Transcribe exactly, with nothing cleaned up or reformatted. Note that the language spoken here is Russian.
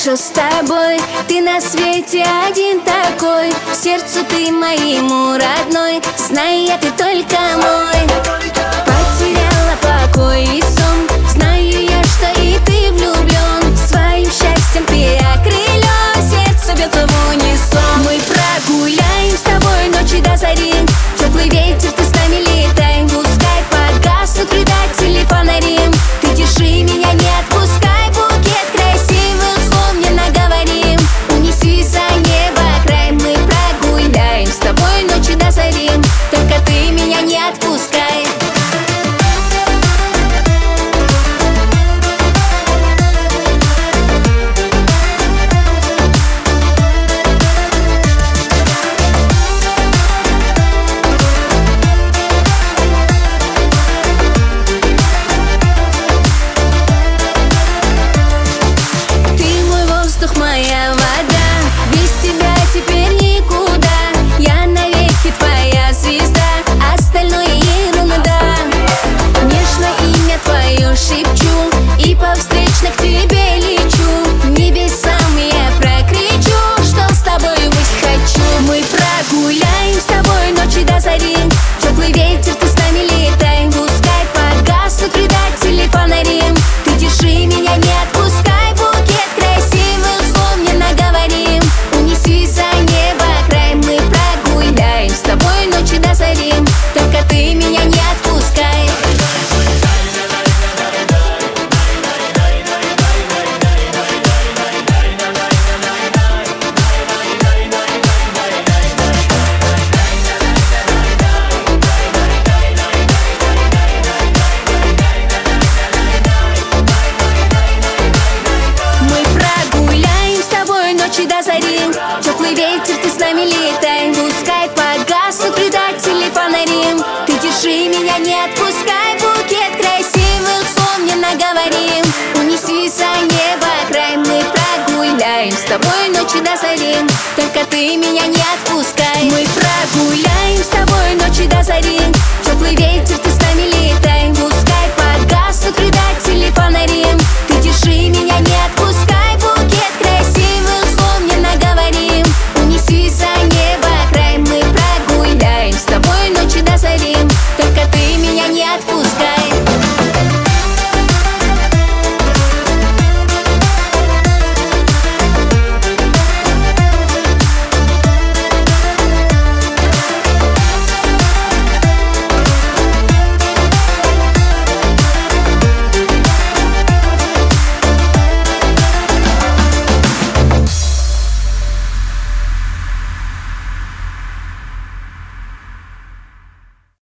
все с тобой. Ты на свете один такой, сердцу ты моему родной. Знай, я ты только мой. Потеряла покой и сон, знаю я, что и ты влюблен. Своим счастьем ты окрылен, сердце бьется в унисон. Мы прогуляем с тобой ночи до зари, теплый ветер, ты с нами летай. Пускай погаснут предатели фонари, ты держи меня, не отпускай. Букет красивых слов мне наговори, унеси за небо край. Мы прогуляем с тобой ночи до зари, только ты меня не отпускай. Моя вода, без тебя теперь никуда. Я навеки твоя звезда, остальное ерунда. Нежно имя твое шепчу и по встречно к тебе лечу. Небесам я прокричу, что с тобой быть хочу. Мы прогуляем с тобой ночи до зари, теплый ветер, ты с нами летай. Пускай погаснут предатели фонари, ты держи меня, не отпускай. Букет красивых слов мне наговори, унеси за небо край. Мы прогуляем с тобой ночи до зари, только ты меня не отпускай. До зари, теплый ветер, ты с нами летай. Пускай погаснут предатели фонари, ты держи меня, не отпускай. Букет красивых слов мне наговори, унеси за небо край. Мы прогуляем с тобой ночи до зари, только ты меня не отпускай. Мы прогуляем